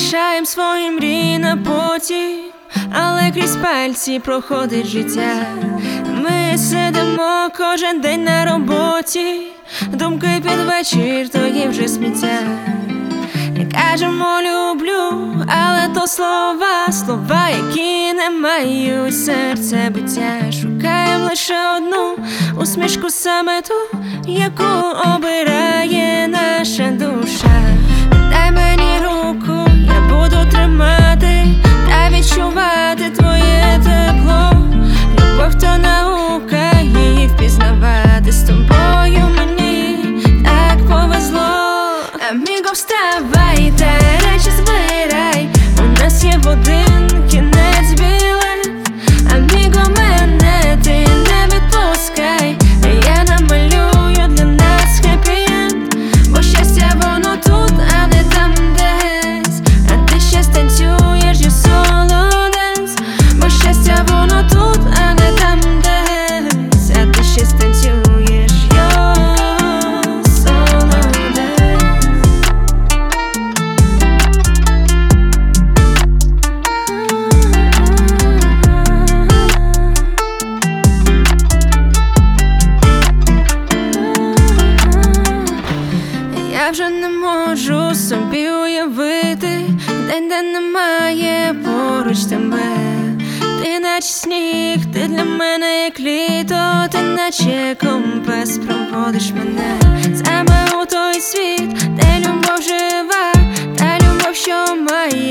залишаєм свої мрії на потім, але крізь пальці проходить життя. Ми сидимо кожен день на роботі, думки під вечір, то є вже сміття. Кажемо люблю, але то слова, які не мають серця биття. Шукаємо лише одну усмішку, саме ту, яку обирає наша душа. Дай мені руку, я буду тримати та відчувати твоє тепло. Любов то наука, її впізнавати. З тобою мені так повезло. Аміго, вставай та речі збирай, у нас є в один кінець білет. Аміго, мене ти не відпускай, я намалюю для нас хеппі-енд. Бо щастя воно тут, а не там десь. А ти ще станцюєш, я солодець. Бо щастя воно тут, а не там десь. А ти ще станцюєш, я Я вже не можу собі уявити день, де немає поруч тебе. Ти наче сніг, ти для мене як літо, ти наче компас проводиш мене саме у той світ, де любов жива, та любов, що має